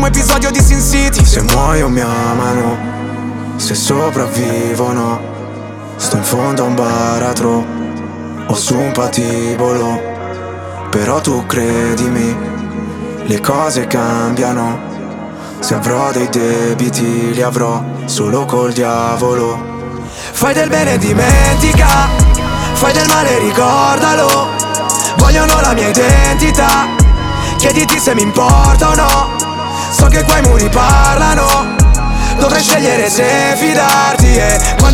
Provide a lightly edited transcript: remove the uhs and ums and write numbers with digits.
episodio di Sin City. Se muoio mi amano, se sopravvivono, sto in fondo a un baratro o su un patibolo. Però tu credimi, le cose cambiano. Se avrò dei debiti li avrò solo col diavolo. Fai del bene dimentica, fai del male ricordalo. Vogliono la mia identità, chiediti se mi importa o no. So che quei muri parlano, dovrei scegliere se fidarti. E quando